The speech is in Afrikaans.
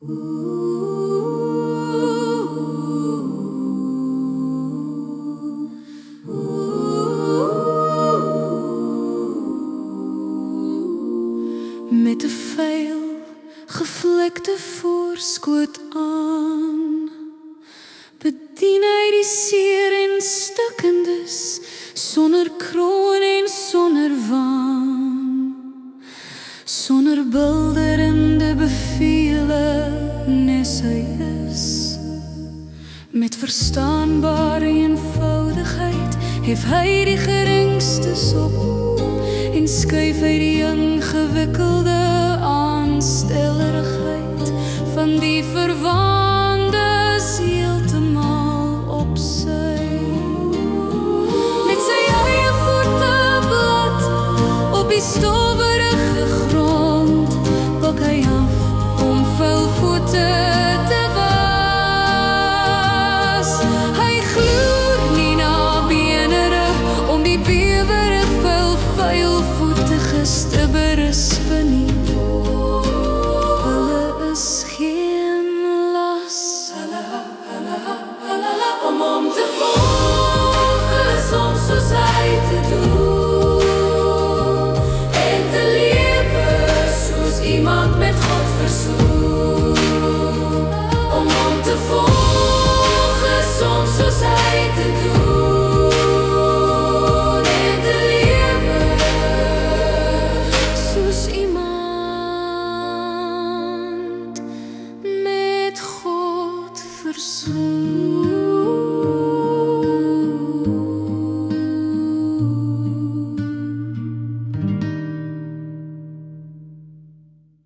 Met 'n vuil gevlekte voorskoot aan bedien hy die seer en stikkendes sonder kroon en sonder waan, sonder bulderende bevele nes hy is. Met verstaanbare eenvoudigheid hef hy die geringstes op en skuif hy die ingewikkelde aanstellerigheid van die verwaandes heeltemal op sy. Met sy eie voete blad op die stowwerige grond buk hy af om vuil voete te was. Hy gloer nie na beenere om die bewerig vuil voetiges te berispe nie. Hulle is geen las om te volg is om soos hy te doen en te lewe soos iemand met God versoen. Om te volg